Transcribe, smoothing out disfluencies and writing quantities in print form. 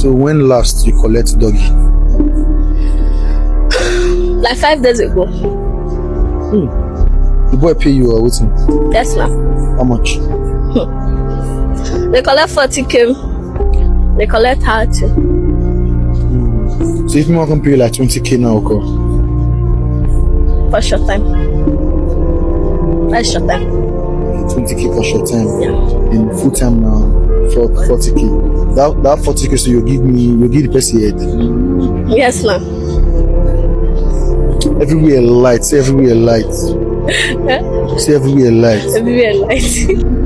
So when last you collect doggy? Like 5 days ago. The boy pay you or waiting? Yes, ma'am. How much? They collect 40K. They collect 30. So if you can pay like 20K now, okay? For short time. That's short time. 20K for short time. Yeah. In full time now, for 40K. That 40K, so you give the person head. Yes, ma'am. Everywhere light, say everywhere light. Say everywhere light. Everywhere light.